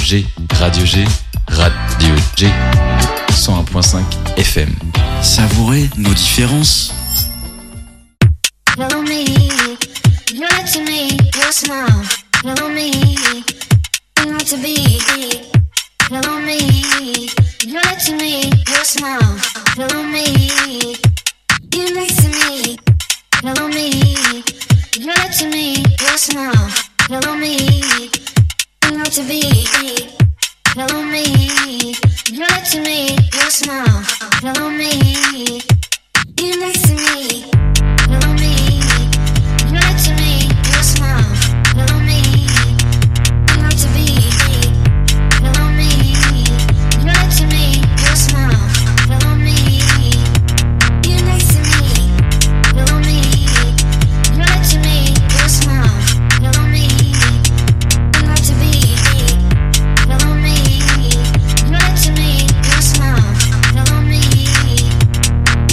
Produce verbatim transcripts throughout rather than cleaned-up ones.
G, Radio G, Radio G, cent un point cinq F M. Savourez nos différences. Follow me, you're to me, your smile. Follow me, you want to be. Follow me, you're to me, your smile. Follow me, you next to me. Follow me, you're to me, your smile. Follow me, you want to be. Follow me, you're to me, your smile. Follow me, you next to me. Follow me, you're to me, your smile. Follow me, you want to be. Follow me, you're to me, your smile. Follow me, you next to me. Follow me, you're to me, your smile. Follow me, you want to be. Follow me, you're to me, your smile. Follow me,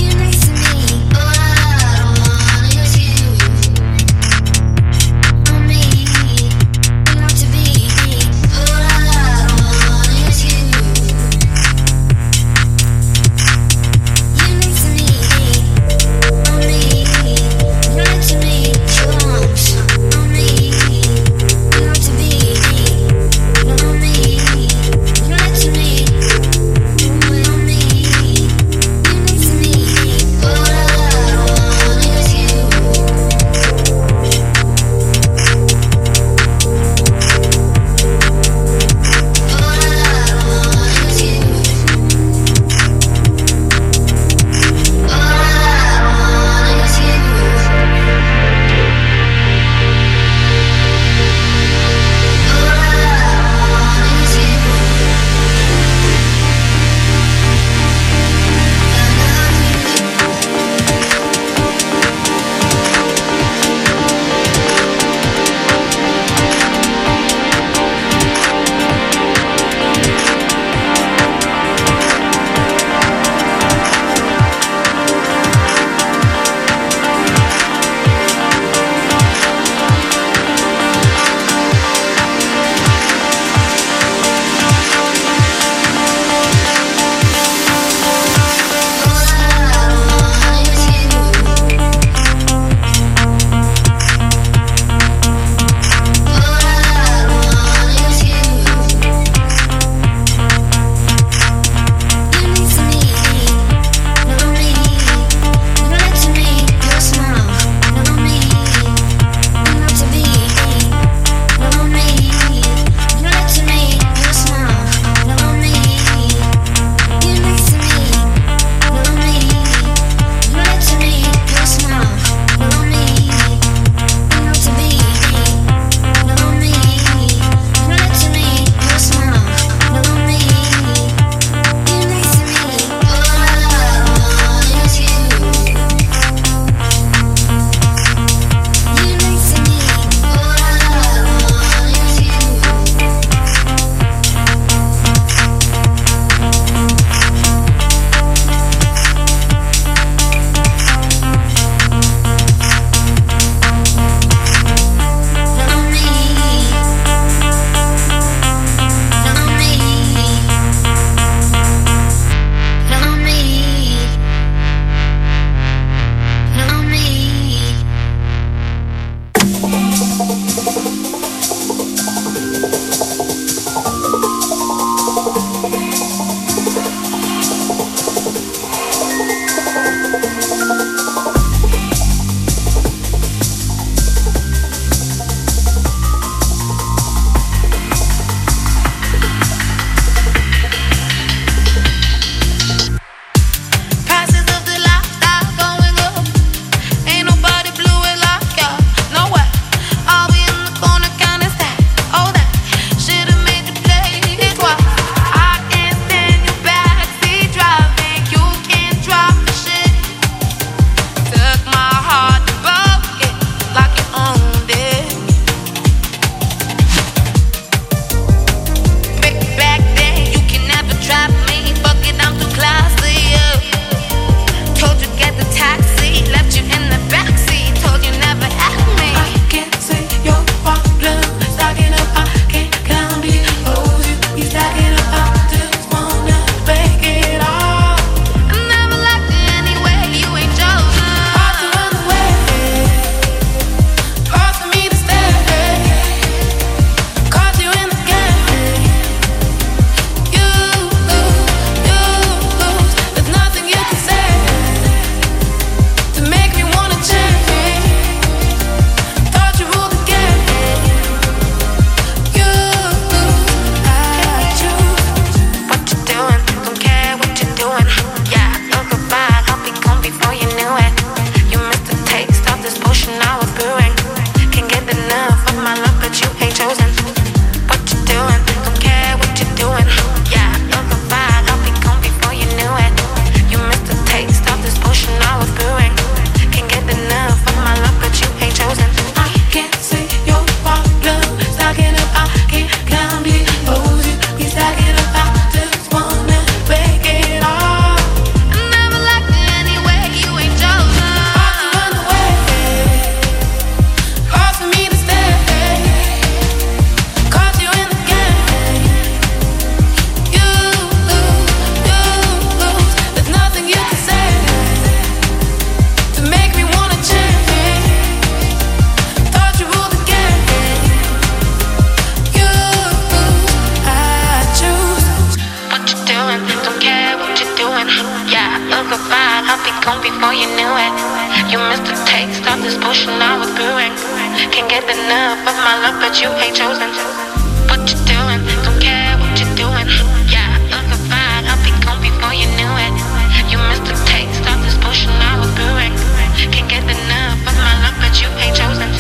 You missed the taste of this potion I was brewing. Can't get enough of my love, but you ain't chosen. What you doing? Don't care what you're doing. Yeah, unconfided, I'll be gone before you knew it. You missed the taste of this potion I was brewing. Can't get enough of my love, but you ain't chosen.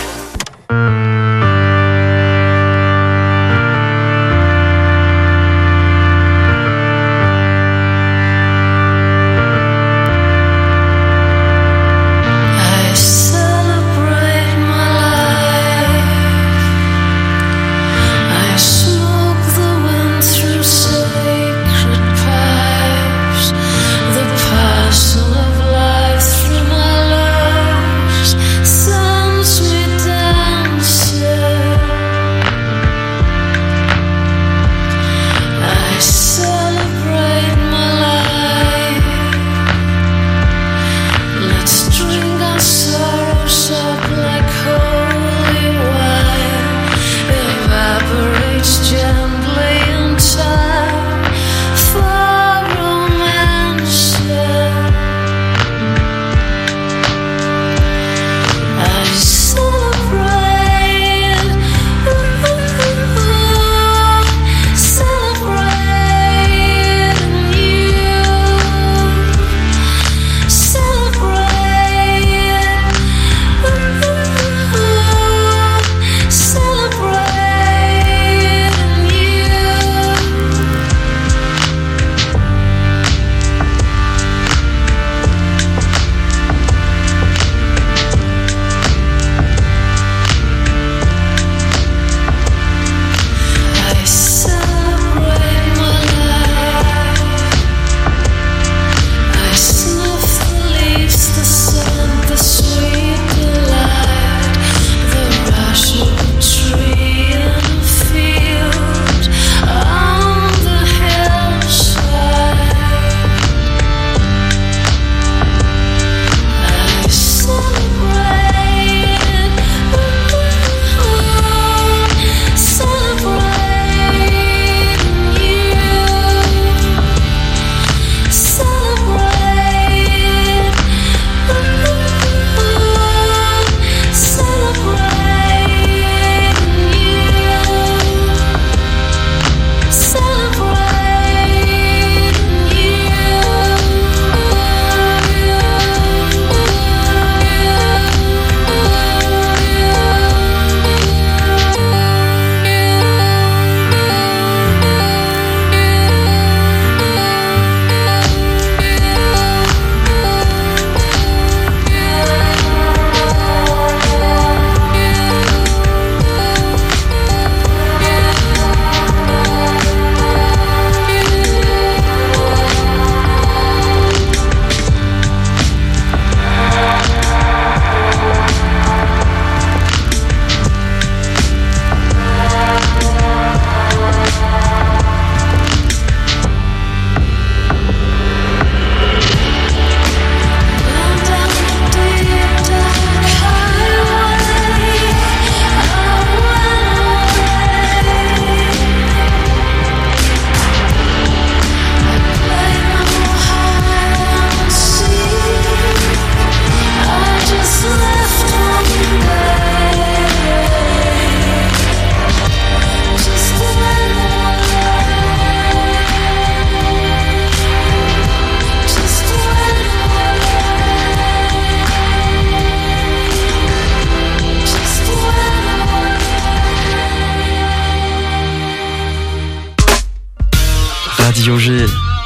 Radio G.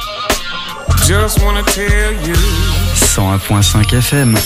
Just wanna tell you. cent un point cinq F M.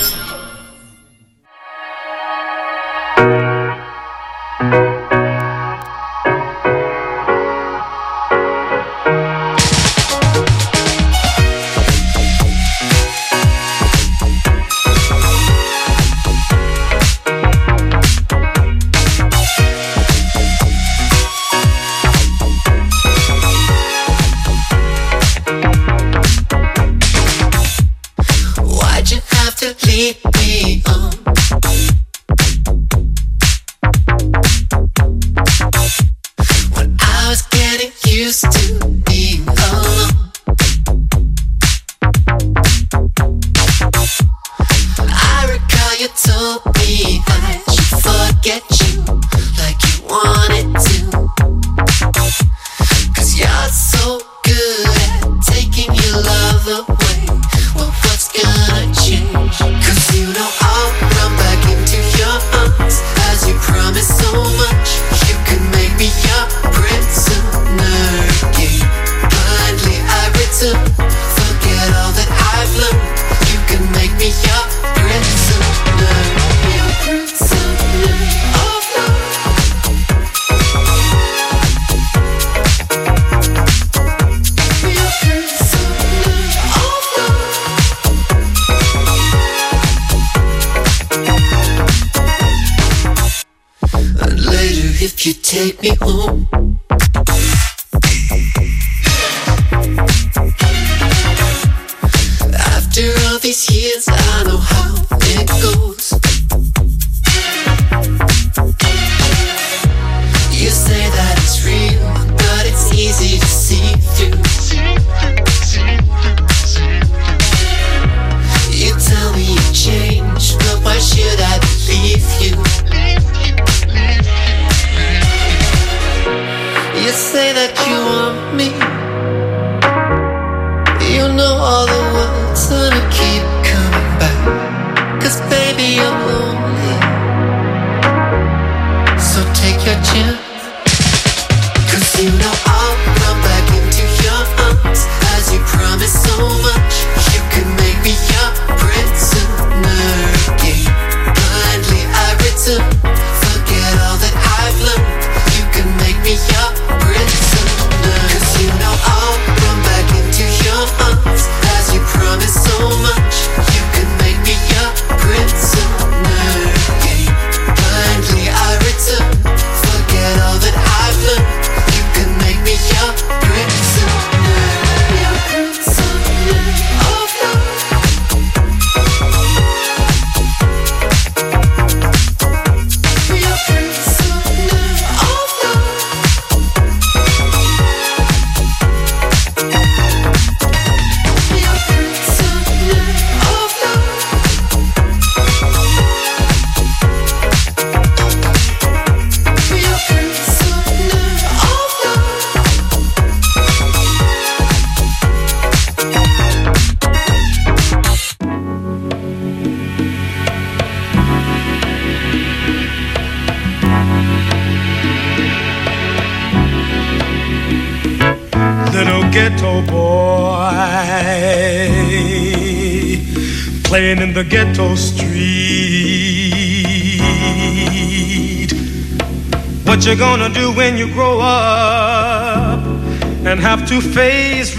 I recall if you take me home. After all these years, I know how it goes. You say that it's real, but it's easy to see through. You tell me you changed, but why should I believe you? You say that you want me. You know all the words gonna keep coming back. Cause baby, I'm lonely. So take your chance. Cause you know I'll run back into your arms. As you promised so much. You can make me your prisoner again. Blindly I return. Forget all that I've learned. You can make me your prisoner. Cause you know I'll run back into your arms. As you promised so much. You can make me your prisoner again. Blindly I return. Forget all that I've learned. You can make me your prisoner. Your prisoner of love. Your prisoner of love. Your prisoner of love. Your prisoner of Little ghetto boy playing in the ghetto street. What you gonna do when you grow up and have to face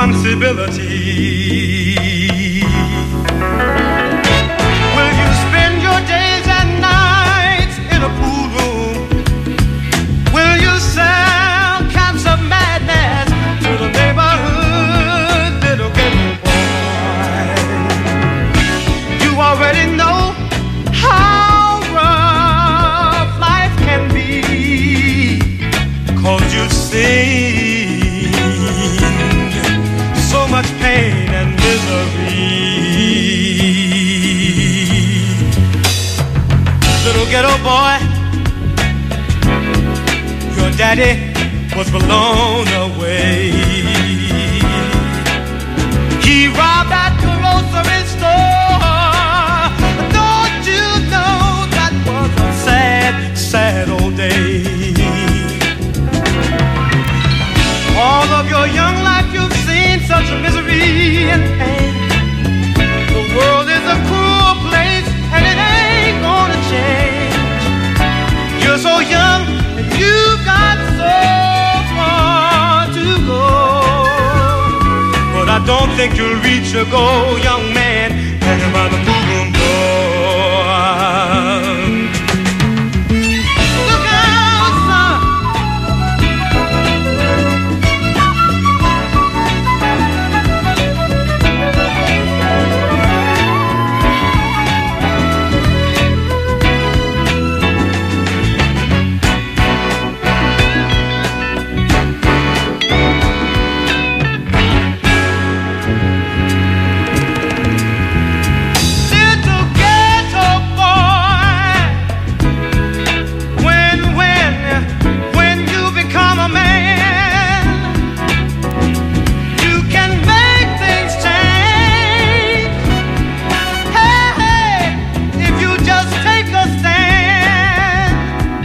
responsibility? Will you spend your days and nights in a pool room? Will you sell cans of madness to the neighborhood, little ghetto boy? You already know how rough life can be, 'cause you've seen so much pain and misery. Little ghetto boy, your daddy was blown away. He robbed at the grocery store. Don't you know that was a sad, sad old day? All of your young life you've seen such misery and pain. The world is a cruel place and it ain't gonna change. You're so young and you've got so far to go, but I don't think you'll reach your goal, young man, hanging by the pool room door. Look out, son. Little ghetto boy, when, when, when you become a man, you can make things change. Hey, hey, if you just take a stand,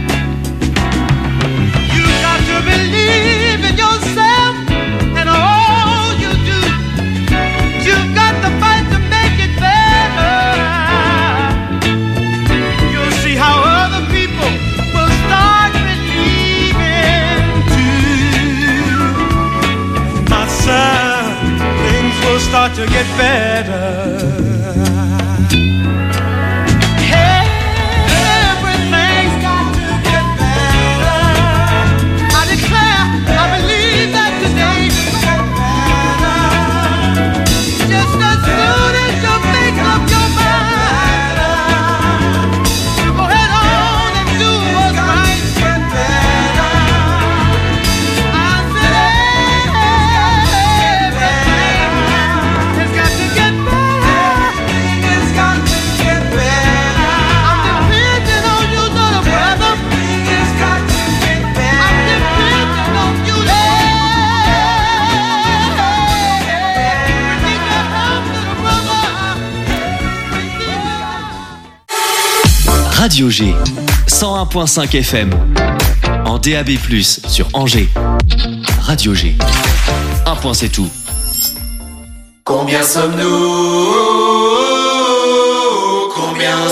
you got to believe in yourself and all you do. You've got to fight to make it better. You'll see how other people will start believing too. My son, things will start to get better. Everything's got to get better. Radio G, cent un virgule cinq F M, en D A B plus, sur Angers. Radio G, un point c'est tout. Combien sommes-nous? Combien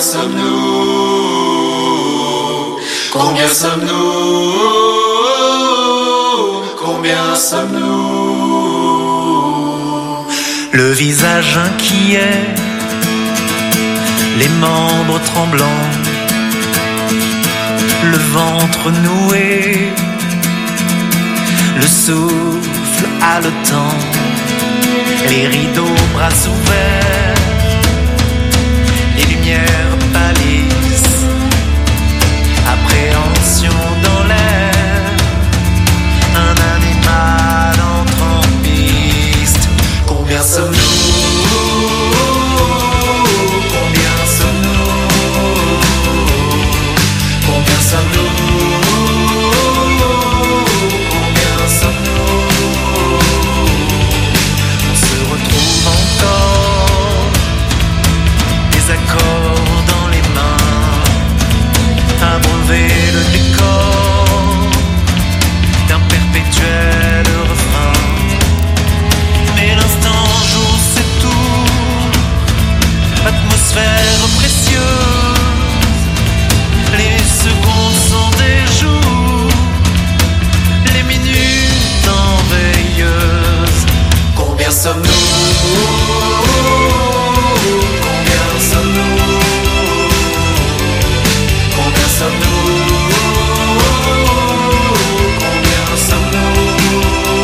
sommes-nous? Combien sommes-nous? Combien sommes-nous? Le visage inquiet, les membres tremblants, le ventre noué, le souffle haletant, les rideaux bras ouverts, les lumières pâlissent, appréhension dans l'air, un animal entre en piste. Combien sommes-nous? Combien sommes-nous? Combien sommes-nous? Combien sommes-nous? On se retrouve encore, des accords dans les mains, abreuver le décor d'un perpétuel refrain. Mais l'instant joue ses tours, atmosphère précieuse, les secondes sont des jours, les minutes en veilleuse. Combien sommes-nous? Combien sommes-nous? Combien sommes-nous? Combien sommes-nous?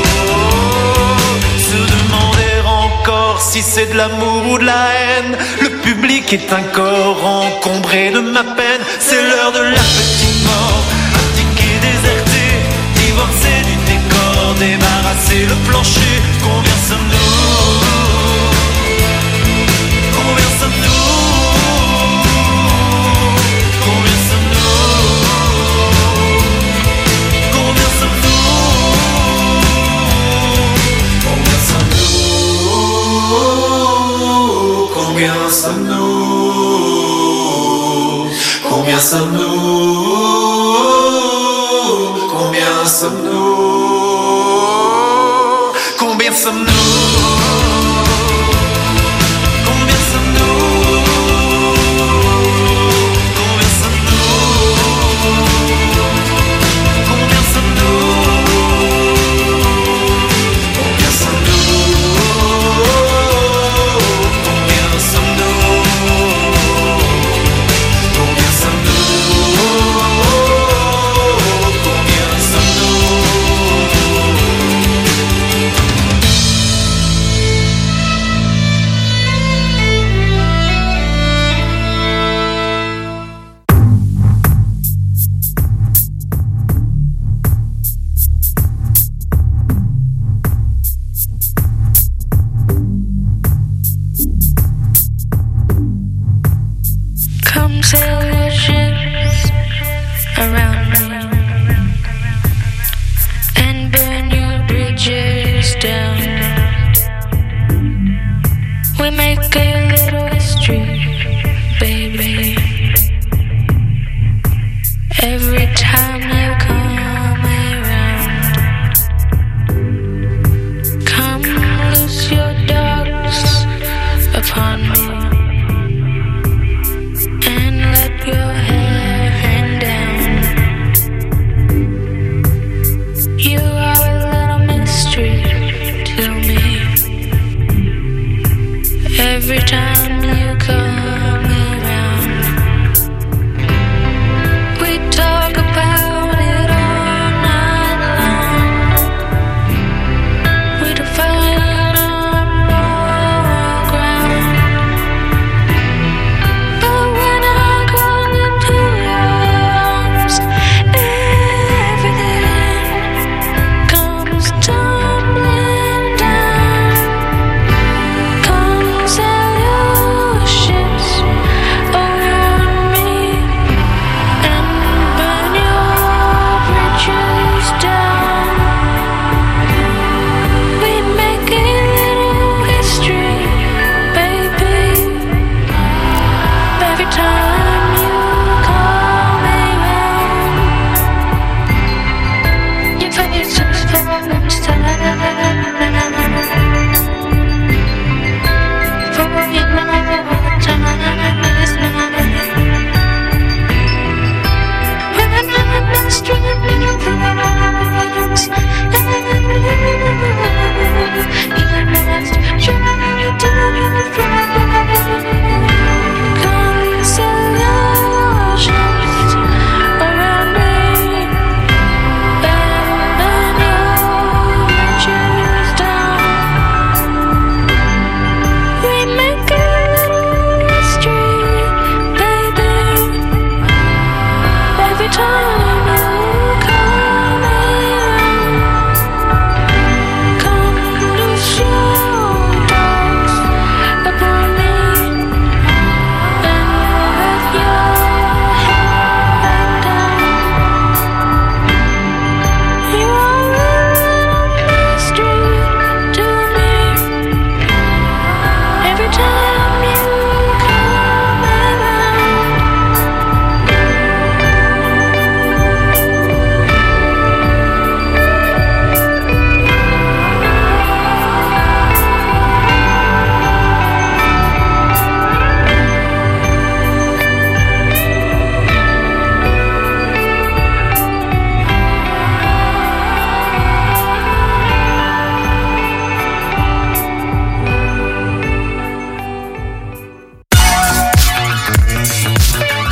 Se demander encore si c'est de l'amour ou de la haine. Le public est un corps encombré de ma peine. C'est l'heure de la petite mort, abdiquer, déserter, divorcer du décor, débarrasser le plancher. Combien sommes-nous? Combien sommes-nous? Combien sommes-nous? Combien sommes-nous? Combien sommes-nous? Combien sommes-nous? Combien sommes-nous? Combien sommes-nous? Combien sommes-nous? Combien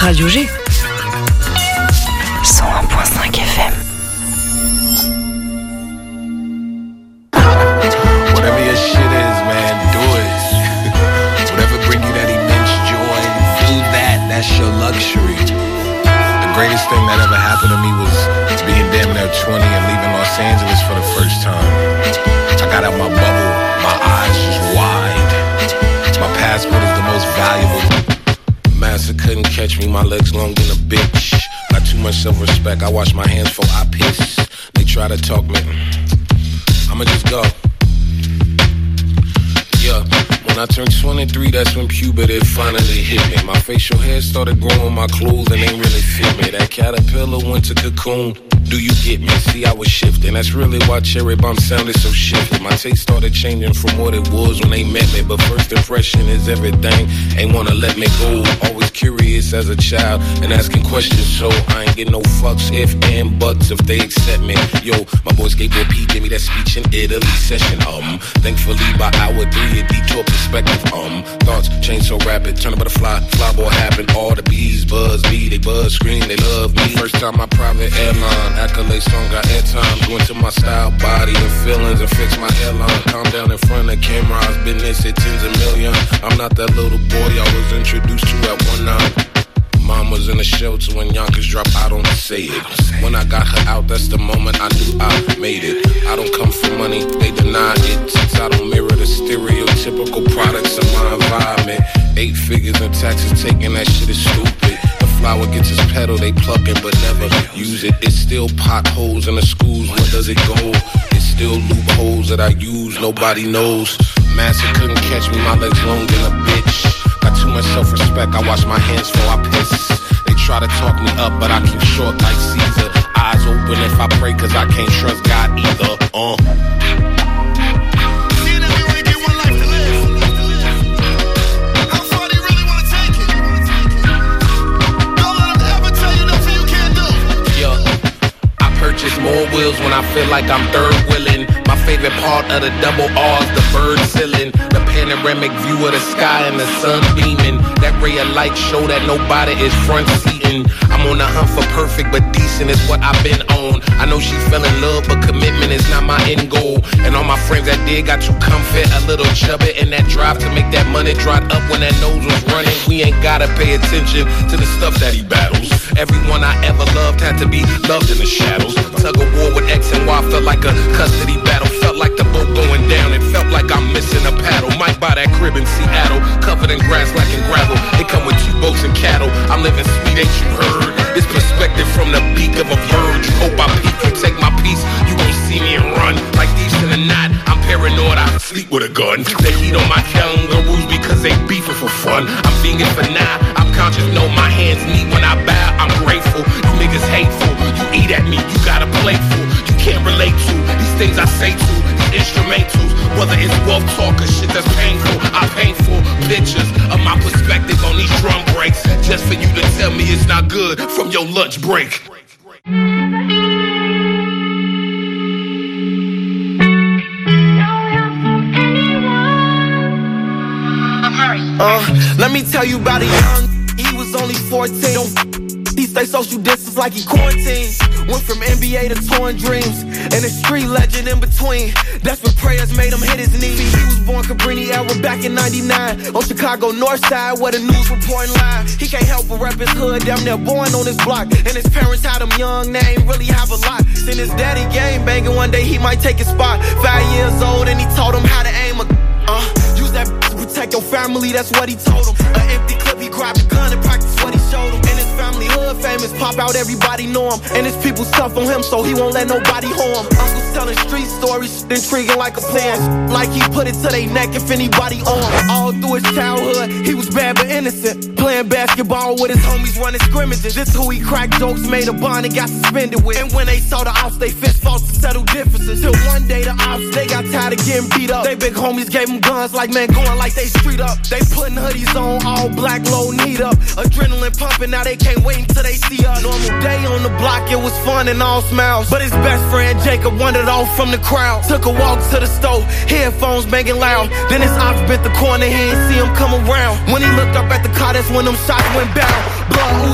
Radio G. cent un point cinq F M. Whatever your shit is, man, do it. Whatever bring you that immense joy, do that. That's your luxury. The greatest thing that ever happened to me was being damn near twenty and leaving Los Angeles for the first time. I got out my bubble, my eyes just wide. My passport is the most valuable. Master couldn't catch me, my legs long than a bitch. Got too much self-respect, I wash my hands before I piss. They try to talk me, I'ma just go. Yeah, when I turned twenty-three, that's when puberty finally hit me. My facial hair started growing, my clothes and ain't really fit me. That caterpillar went to cocoon. Do you get me? See, I was shifting. That's really why Cherry Bomb sounded so shifty. My taste started changing from what it was when they met me. But first impression is everything. Ain't wanna let me go. Always curious as a child and asking questions. So I ain't get no fucks, if and buts if they accept me. Yo, my boy Skateboard P gave me that speech in Italy session. Um, thankfully by hour three, a detour perspective. Um, thoughts change so rapid. Turn a butterfly, fly boy happen. All the bees buzz me, they buzz scream, they love me. First time my private airline. Accolade song got airtime. Go into my style, body, and feelings and fix my hairline. Calm down in front of cameras. Business at tens of million. I'm not that little boy I was introduced to at one nine. Mom was in the shelter when Yonkers dropped. I don't say it. When I got her out, that's the moment I knew I made it. I don't come for money, they deny it. Since I don't mirror the stereotypical products of my environment. Eight figures in taxes taking, that shit is stupid. Flower gets its petal, they pluck it but never use it. It's still potholes in the schools, where does it go? It's still loopholes that I use, nobody knows. Master couldn't catch me, my legs long than a bitch. Got too much self-respect, I wash my hands before I piss. They try to talk me up, but I keep short like Caesar. Eyes open if I pray, cause I can't trust God either. Uh. Purchase more wheels when I feel like I'm third wheeling. My favorite part of the double R's, the bird ceiling. The panoramic view of the sky and the sun beaming. That ray of light show that nobody is front seating. I'm on the hunt for perfect, but decent is what I've been on. I know she fell in love, but commitment is not my end goal. And all my friends that did got too comfy, a little chubby, and that drive to make that money dried up when that nose was running. We ain't gotta pay attention to the stuff that he battles. Everyone I ever loved had to be loved in the shadows. Tug of war with X and Y felt like a custody battle. Felt like the boat going down. It felt like I'm missing a paddle. Might buy that crib in Seattle, covered in grass like in gravel. It come with two boats and cattle. I'm living sweet, ain't you heard? This perspective from the beak of a bird. You hope I peek, you take my piece. You gon' see me and run like thieves in the night. I'm paranoid, I sleep with a gun. They heat on my kangaroos because they beefing for fun. I'm vegan for now. I'm conscious, know my hands neat when I bow. I'm grateful. You niggas hateful. You eat at me, you got a plateful. You can't relate to these things I say to these instrumentals. Whether it's wealth talk or shit that's painful. I painful pictures of my perspective on these drum breaks. Just for you to tell me it's not good from your lunch break. Uh, let me tell you about a young, he was only fourteen. Don't he stay social distance like he quarantined. Went from N B A to torn dreams, and a street legend in between. Desperate prayers made him hit his knees. He was born Cabrini era back in ninety-nine on Chicago North Side where the news reporting live. He can't help but rep his hood, damn near born on his block. And his parents had him young, they ain't really have a lot. Seen his daddy game banging, one day he might take his spot. Five years old and he taught him how to aim a uh, use that to protect your family, that's what he told him. An empty clip, he grabbed a gun and practiced what he showed him. And his family hood famous, pop out, everybody know him. And his people tough on him, so he won't let nobody harm him. Uncle's telling street stories, intriguing like a plan. Like he put it to their neck if anybody on him. All through his childhood, he was bad but innocent. Playing basketball with his homies running scrimmages. This who he cracked jokes, made a bond and got suspended with. And when they saw the ops, they fist fought to settle differences. Till one day the ops, they got tired of getting beat up. They big homies gave them guns like man going like they street up. They putting hoodies on, all black, low, need up. Adrenaline pumping, now they can't wait until they see us. Normal day on the block, it was fun and all smiles. But his best friend Jacob wandered off from the crowd. Took a walk to the stove, headphones banging loud. Then his ops bit the corner, he ain't see him come around. When he looked up at the car, that's when them shots went down. Blood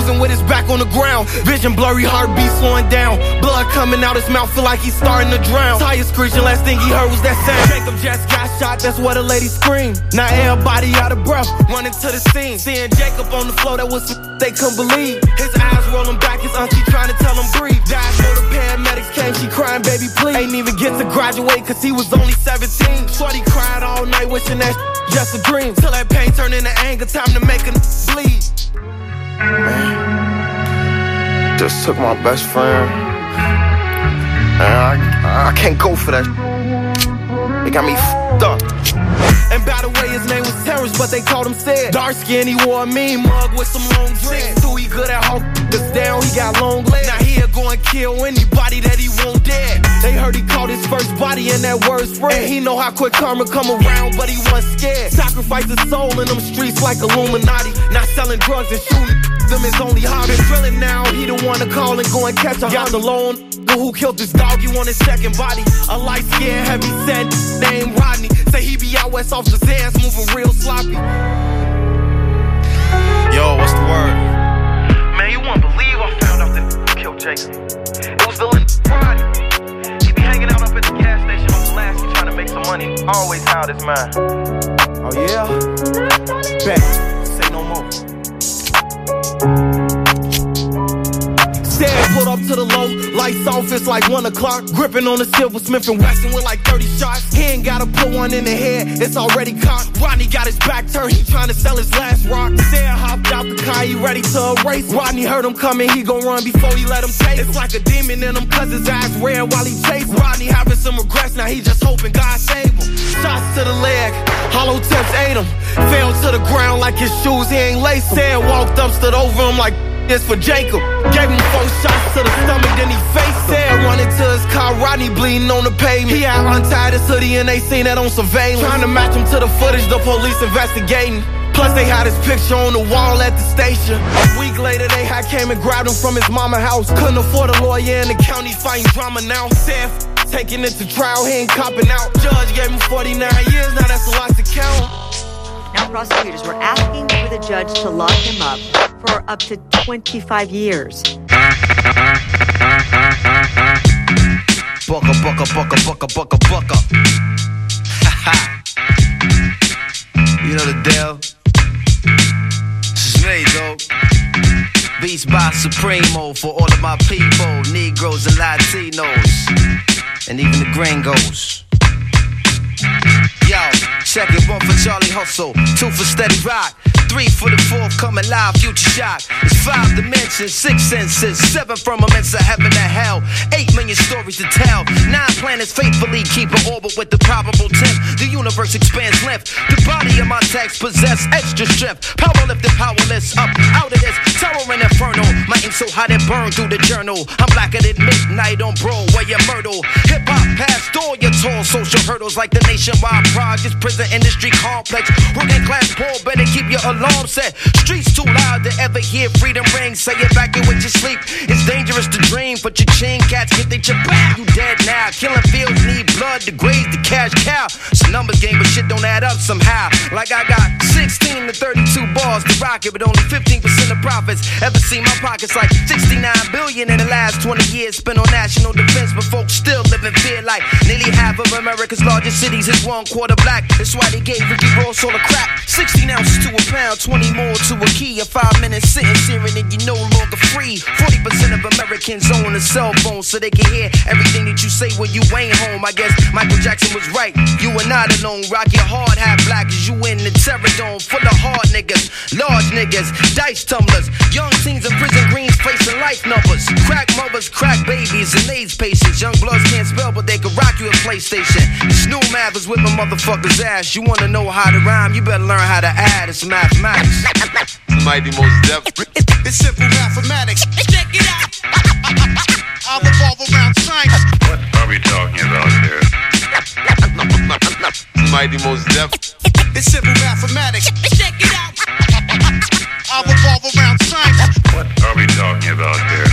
posing with his back on the ground. Vision blurry, heartbeat slowing down. Blood coming out his mouth, feel like he's starting to drown. Tires screeching, last thing he heard was that sound. Jacob just got shot, that's what a lady screamed. Now everybody out of breath, running to the scene. Seeing Jacob on the floor, that was some they couldn't believe. His eyes rolling back, his auntie trying to tell him breathe. Died so the paramedics came, she crying, baby please. Ain't even get to graduate cause he was only seventeen. Shorty cried all night wishing that just a dream. Till that pain turned into anger, time to make a bleed. Man, just took my best friend. Man, I, I can't go for that. They got me f***ed up. And by the way, his name was Terrence, but they called him Sid. Dark skin, he wore a mean mug with some long dreads. So he good at hawk us down, he got long legs. Now he'll go and kill anybody that he won't dead. They heard he caught his first body and that word spread. And he know how quick karma come around, but he wasn't scared. Sacrifice his soul in them streets like Illuminati. Not selling drugs and shooting them is only hobby. Drilling now, he the one to call and go and catch a Honda loan. Who killed this dog, you want his second body. A light-skinned, heavy-set named Rodney. Say he be out west off the Zans, moving real sloppy. Yo, what's the word? Man, you won't believe I found out that killed Jacob. It was the little Rodney. He be hanging out up at the gas station on Pulaski trying to make some money. Always out his mind. Oh yeah? Bet. Say no more. Sad put up to the low, lights off, it's like one o'clock. Gripping on the silver Smith and Wesson with like thirty shots. He ain't gotta put one in the head, it's already cocked. Rodney got his back turned, he trying to sell his last rock. Sad hopped out the car, he ready to erase. Rodney heard him coming, he gon' run before he let him take. It's like a demon in him, cause his eyes red while he chase. Rodney having some regrets, now he just hoping God save him. Shots to the leg, hollow tips ate him. Fell to the ground like his shoes, he ain't laced. Sad walked up, stood over him like this for Jacob. Gave him four shots to the stomach, then he faced Sad running to his car, Rodney bleeding on the pavement. He had untied his hoodie and they seen that on surveillance. Trying to match him to the footage, the police investigating. Plus they had his picture on the wall at the station. A week later they had came and grabbed him from his mama house. Couldn't afford a lawyer in the county fighting drama now. Sad taking it to trial, he ain't copping out. Judge gave him forty-nine years, now that's a lot to count. Now prosecutors were asking for the judge to lock him up for up to twenty-five years. Bucka, bucka, bucka, bucka, bucka, bucka. Ha You know the deal. This is me, though. Beats by Supremo for all of my people, Negroes and Latinos, and even the gringos. Yo, check it, one for Charlie Hustle, two for Steady Rock, three for the fourth coming live, Future Shock. It's five dimensions, six senses, seven firmaments of heaven and hell, eight million stories to tell, nine planets faithfully keep an orbit with the probable tenth. The universe expands length, the body of my text possess extra strength. Power lifted, powerless, up out of this terror and inferno. My ink so hot it burned through the journal. I'm blacker than midnight on Broadway and Myrtle. Hip hop past all your tall social hurdles like the nationwide projects, prison industry complex. Working class poor, better keep your alarm set. Streets too loud to ever hear freedom ring. Say it back in with your sleep. It's dangerous to dream, but your chin cats hit they chip back. You dead now. Killing fields need blood to graze the cash cow. It's a numbers game, but shit don't add up somehow. Like I got sixteen to thirty-two bars to rock it, but only fifteen percent of profits. Ever seen my pockets like sixty-nine billion in the last twenty years spent on national defense, but folks still live in fear like nearly half of America's largest cities is one quarter black. That's why they gave Ricky Ross all the crap. sixteen ounces to a pound, twenty more to a key. A five minute sentence hearing and you no longer free. forty percent of Americans own a cell phone so they can hear everything that you say when you ain't home. I guess Michael Jackson was right. You are not alone. Rock your hard hat black as you in the terror dome. Full of hard niggas, large niggas, dice tumblers. Young teens in prison greens facing life numbers. Crack mothers, crack babies, and AIDS patients. Young bloods can't spell, but they can rock you a PlayStation. This new math is whipping motherfuckers' ass. You wanna know how to rhyme, you better learn how to add. It's mathematics. Mighty Most Def. It's simple mathematics. Check it out. I'll revolve around science. What are we talking about here? Mighty Most Def. It's simple mathematics. Check it out. I'll revolve around science. What are we talking about here?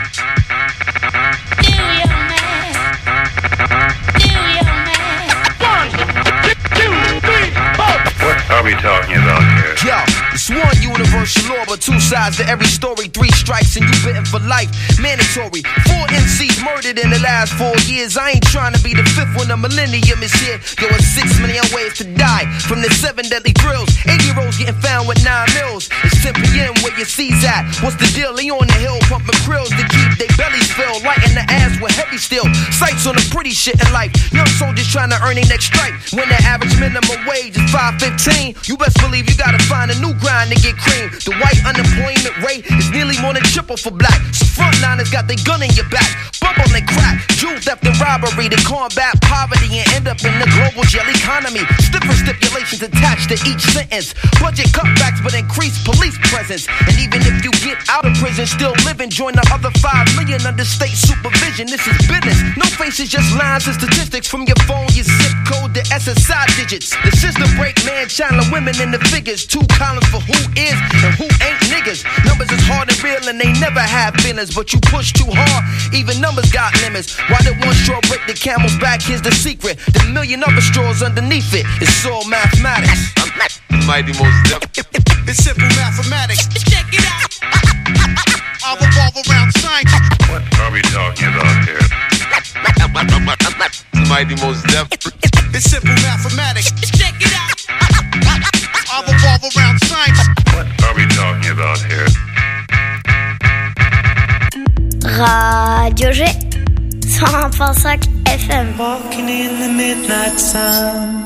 Do your math. Do your math. One, two, three, four. What are we talking about here? Yo, it's one universal law, but two sides to every story. Three strikes and you bitten for life. Mandatory. Four M Cs murdered in the last four years. I ain't trying to be the fifth when the millennium is here. Yo, it's six million ways to die from the seven deadly thrills. eighty-year-olds getting found with nine mils. It's ten p.m. where your C's at. What's the deal? They on the hill pumping krills to keep their bellies filled. Lighting the ass with heavy steel. Sights on the pretty shit in life. Young soldiers trying to earn their next stripe. When the average minimum wage is five fifteen, you best believe you gotta find a new grind to get cream. The white unemployment rate is nearly more than triple for black. So frontliners got their gun in your back. Bubble and crack, jewel theft and robbery to combat poverty and end up in the global jail economy. Stiffer stipulations attached to each sentence. Budget cutbacks but increased police presence. And even if you get out of prison, still living, join the other five million under state supervision. This is business. No faces, just lines and statistics from your phone, your zip code, the S S I digits. The system break man, channeling women in the figures. Two columns for who is and who ain't niggas. Numbers is hard and real and they never have feelings, but you push too hard, even numbers got limits. Why did one straw break the camel's back? Here's the secret. The million other straws underneath it. It's all mathematics. Mighty most def. It's simple mathematics. Check it out. I'll revolve around science. What are we talking about here? Mighty most def. It's simple mathematics. Check it out. I'll revolve around science. What are we talking about here? Radio G cent un virgule cinq F M. Walking in the midnight sun.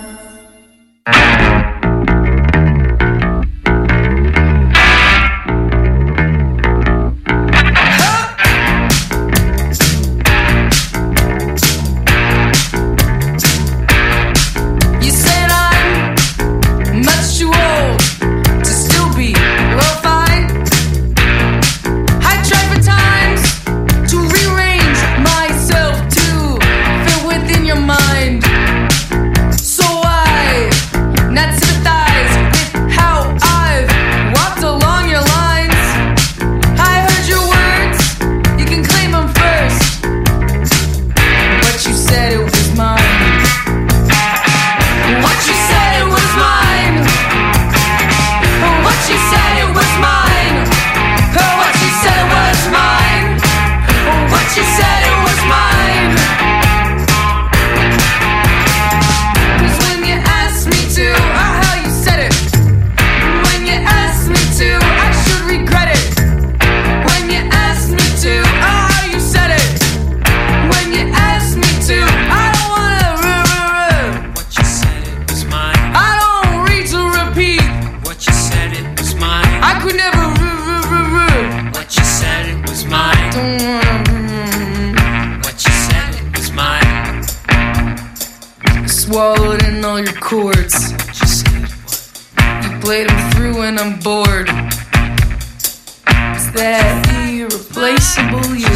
Swallowed in all your chords. You played them through and I'm bored. Is that irreplaceable you?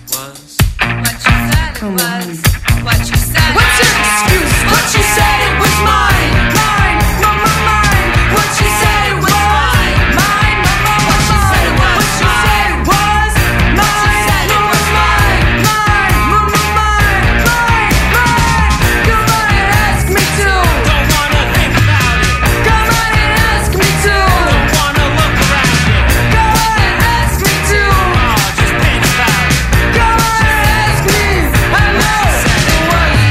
Come on. What you said. What's your excuse? What you said it was mine. Mine, mine, mine, mine. What you said it was mine. Mine, mine, mine, mine. What you said it was mine. Mine, mine, mine, mine, mine. Come on and ask me to. Don't wanna think about it. Come on and ask me to. Don't wanna look around it. Go on and ask me to. Oh, just think about it. Go on and ask me. I know it was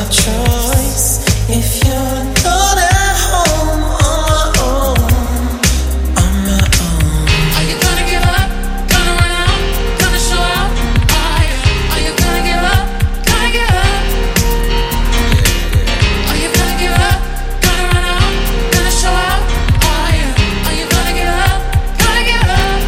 choice. If you're not at home on my own, on my own. Are you gonna give up? Gonna run out? Gonna show out? Are you? Are you gonna give up? Gonna give up? Are you gonna give up? Gonna run out? Gonna show out? Are you? Are you gonna give up? Gonna give up?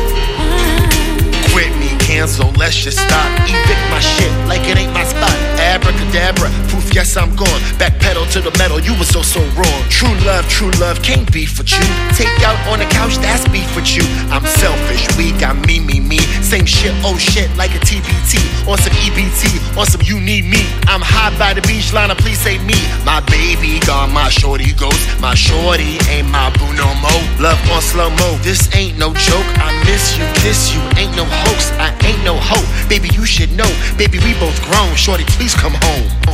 Quit me, cancel, let's just stop. Evict my shit like it ain't my spot. Abracadabra, proof yes I'm gone. Backpedal to the metal, you were so so wrong. True love, true love, can't beef with you. Take out on the couch, that's beef with you. I'm selfish, we got me, me, me. Same shit, oh shit, like a T B T. On some E B T, on some you need me. I'm high by the beach, Lana, please say me. My baby gone, my shorty goes. My shorty ain't my boo no more. Love on slow mo, this ain't no joke. I miss you, kiss you, ain't no hoax. I ain't no hope, baby you should know. Baby we both grown, shorty please come home.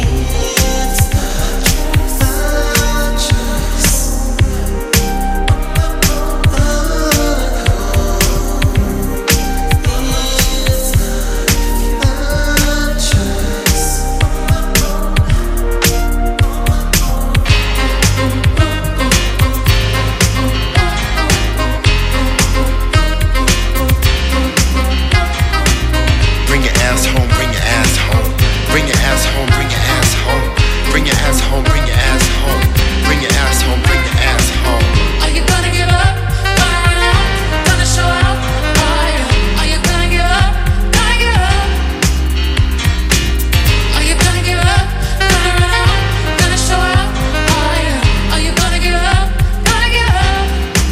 Bring your ass home, bring your ass home. Bring your ass home, bring your ass home. Bring your ass home, bring your ass home. Bring your ass home, bring your ass home. Are you gonna give up? Gonna run out? Gonna show out? Are you? Are you gonna give up? Gonna give up? Are you gonna give up? Gonna run out? Gonna show out? Are you? Are you gonna give up? Gonna give up?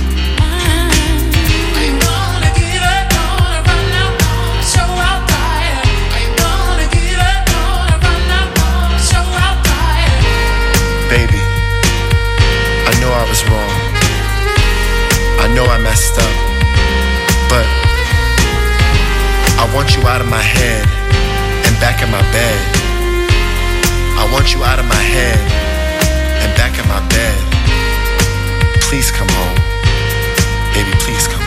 Are you gonna give up? Gonna run out? Gonna show out? Are you? Are you gonna give up? Gonna run out? Gonna show out? Are you? Baby, I know I was wrong. I know I messed up. But I want you out of my head and back in my bed. I want you out of my head and back in my bed. Please come home. Baby, please come home.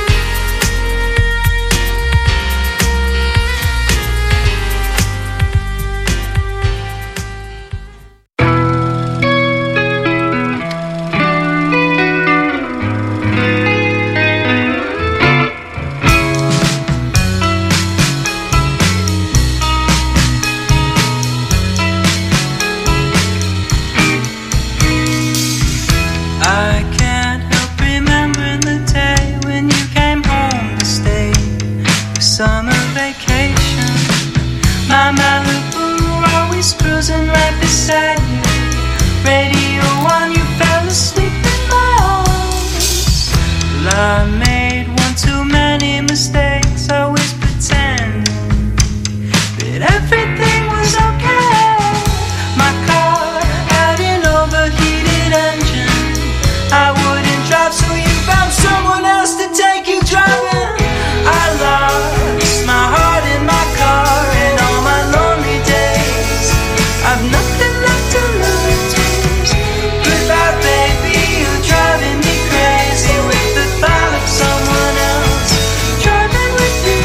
I can't help remembering the day when you came home to stay for summer vacation. My Malibu always cruising right beside you. Radio on, you fell asleep in my arms. Well, I made one too many mistakes, always pretending that everything was okay. My car had an overheated engine. I wouldn't drive, so you found someone else to take you driving. I lost my heart in my car, and all my lonely days I've nothing left to lose. Goodbye, baby, you're driving me crazy with the thought of someone else driving with you.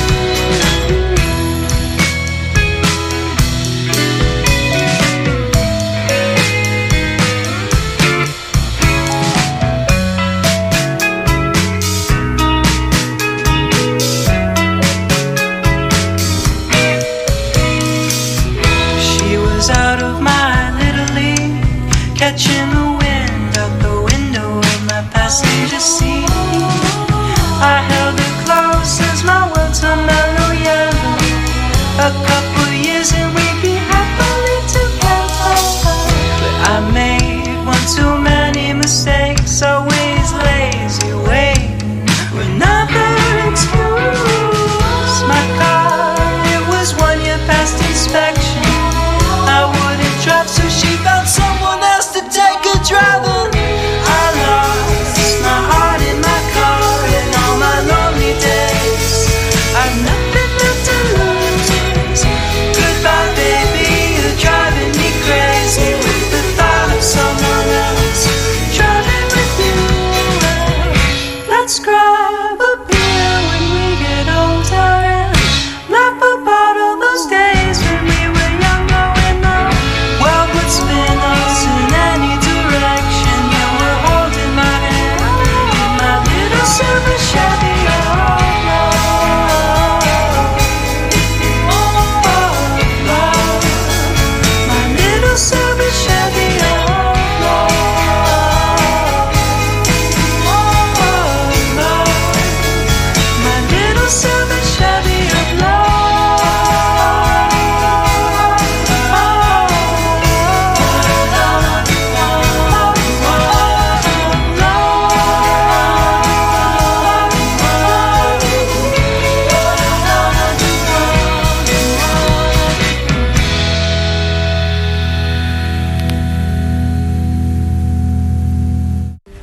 She was out of my little league, catching the wind out the window of my passenger seat. I held her close as my world turned mellow yellow. A couple years and we'd be happily together. But I made one too many mistakes, always lazy, waiting with another excuse. My car, it was one year past inspection. I wouldn't drive, so she found someone else to take her driving. I lost my heart in my car and all my lonely days. I've nothing left to lose. Goodbye, baby, you're driving me crazy with the thought of someone else driving with you. Let's grab a beer when we get older and laugh about all those days when we were younger and the world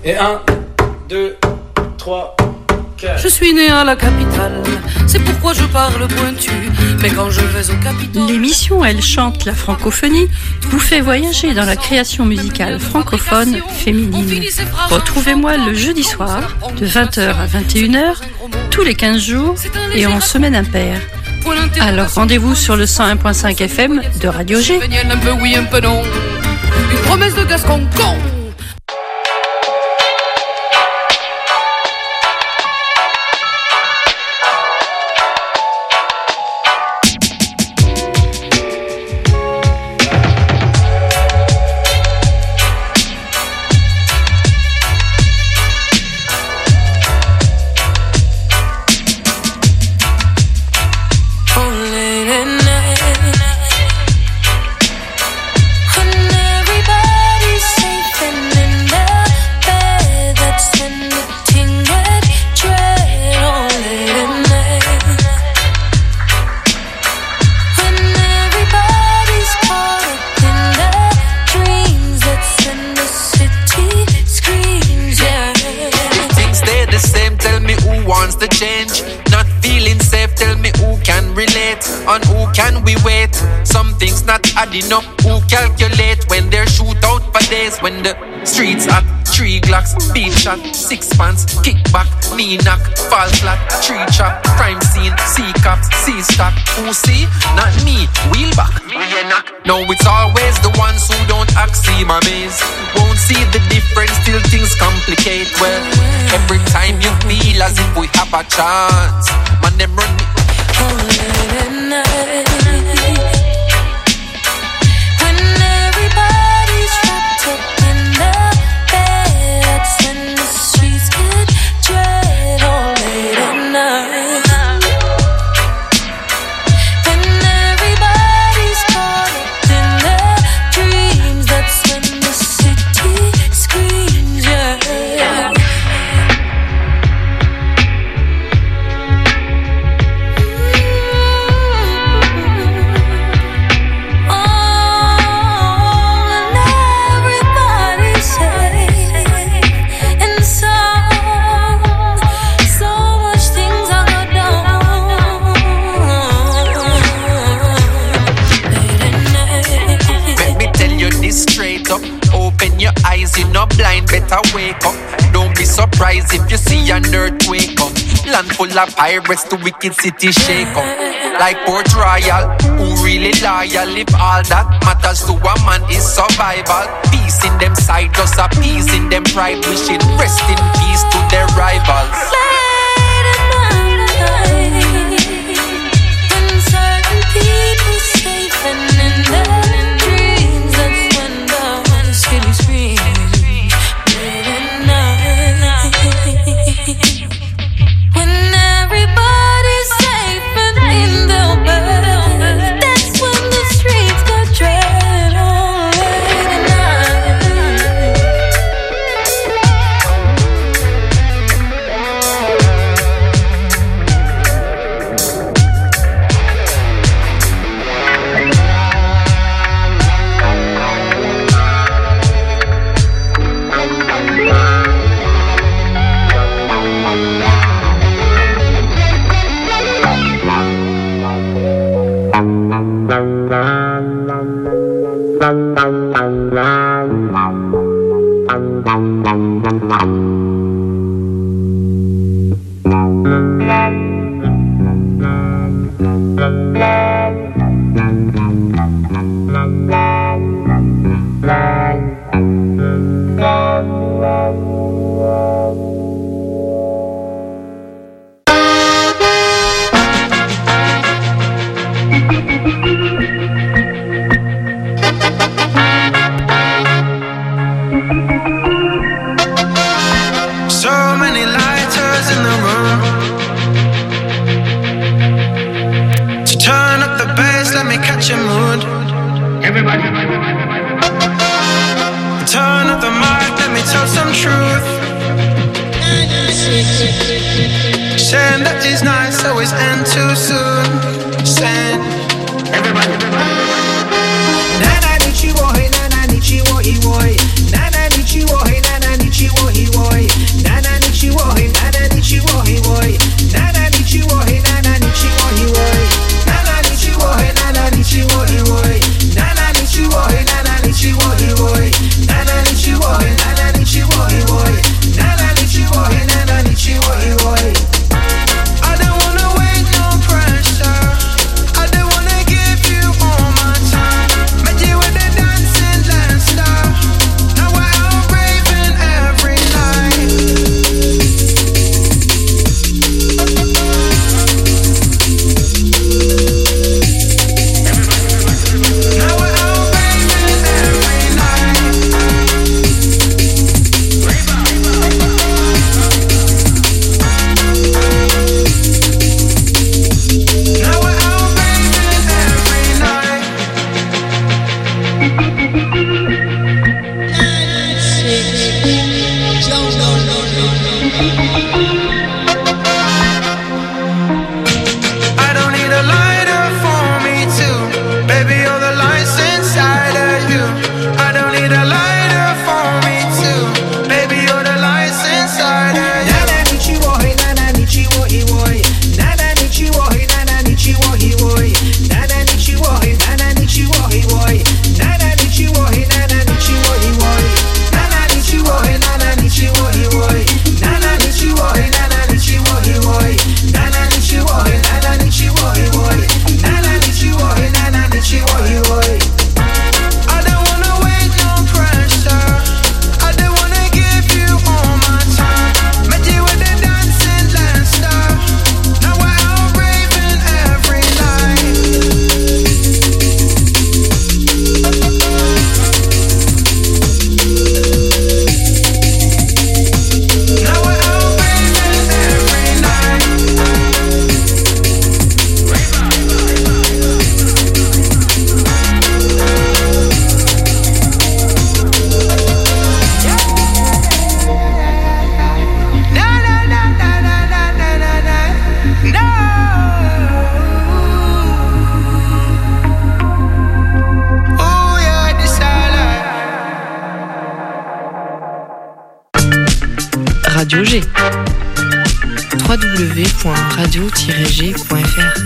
Et un, deux, trois, quatre. Je suis né à la capitale, c'est pourquoi je parle pointu. Mais quand je vais au Capitole... L'émission Elle chante la francophonie vous fait voyager dans la création musicale francophone féminine. Retrouvez-moi le jeudi soir de vingt heures à vingt et une heures, tous les quinze jours et en semaine impaire. Alors rendez-vous sur le cent un point cinq F M de Radio G. Un peu oui, un peu non. Une promesse de Gascon con. Adding up, who calculate when they shoot out for days? When the streets hot, three glocks, beat shot, six pants, kickback, knee knock, fall flat, tree trap, crime scene, see cops, see stock. Who see? Not me, wheel back. No, it's always the ones who don't act, see my maze. Won't see the difference till things complicate. Well, every time you feel as if we have a chance, man, them run me. Wake up, don't be surprised if you see an earthquake up. Land full of pirates, the wicked city shake up. Like Port Royal, who really loyal? If all that matters to a man is survival. Peace in them side, just a peace in them pride. Wishing rest in peace to their rivals. Saying that is nice, always end too soon. Saying everybody, Nana nichi wo hey, nana nichi wo he wo. Nana nichi wo hey, nana nichi wo he wo. Radio G. w w w point radio tiret g point f r.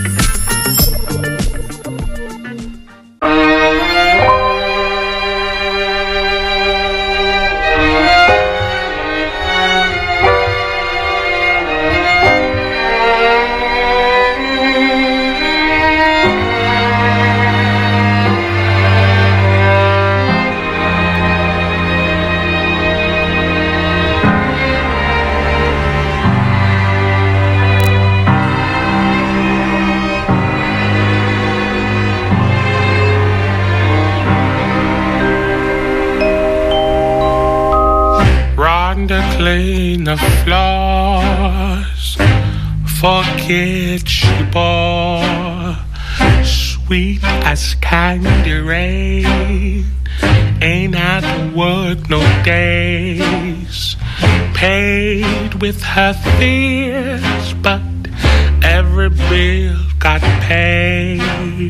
Clean the floors, forget you, boy. Sweet as candy rain, ain't had to work no days. Paid with her fears, but every bill got paid.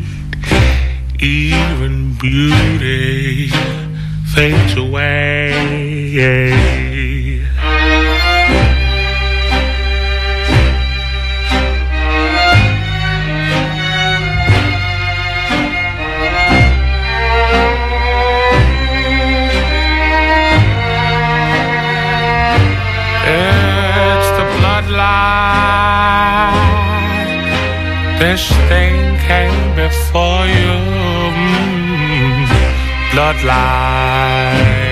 Even beauty fades away. This thing came before you, mm, bloodline.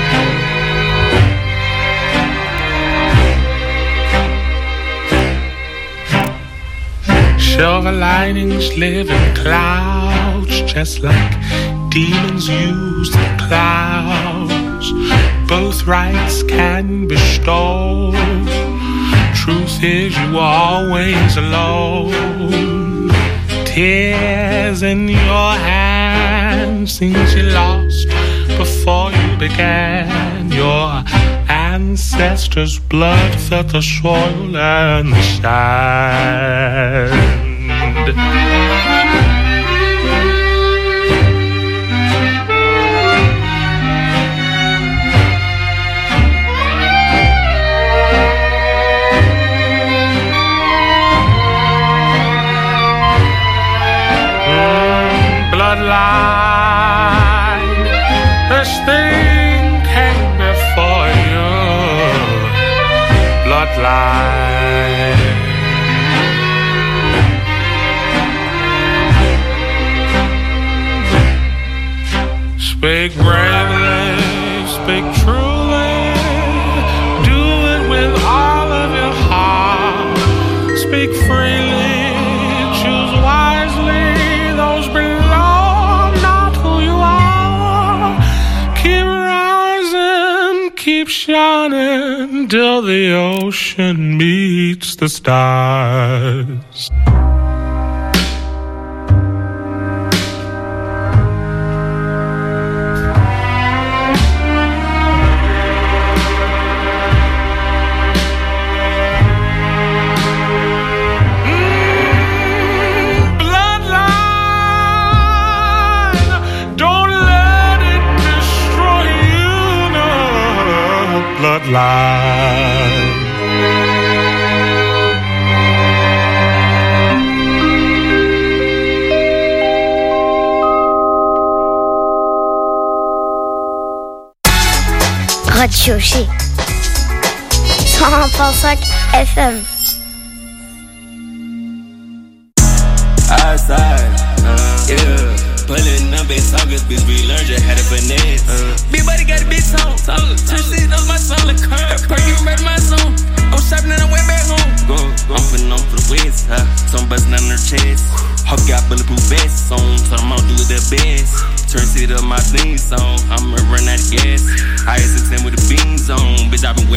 Silver linings live in clouds, just like demons use the clouds. Both rights can bestow. Truth is you are always alone. Tears in your hands, things you lost before you began. Your ancestors' blood felt the soil and the sand. Bloodline, this thing came before you. Bloodline. Speak bravely, speak truly, do it with all of your heart. Speak freely, choose wisely, those belong not who you are. Keep rising, keep shining till the ocean meets the stars. Bloodline. Radio G cent un virgule cinq F M. Outside, uh, yeah. Pulling up in August, bitch, we learned just how to finesse. Uh, Big buddy got a bitch on. Turn shit up my son, look curve. Perky murder my son. I'm shopping and I went back home. Go, go. I'm putting on for the west, huh? Some bustin' on her chest. Hawk got bulletproof vests on, so I'm gonna do it the best. Turn shit up my theme song.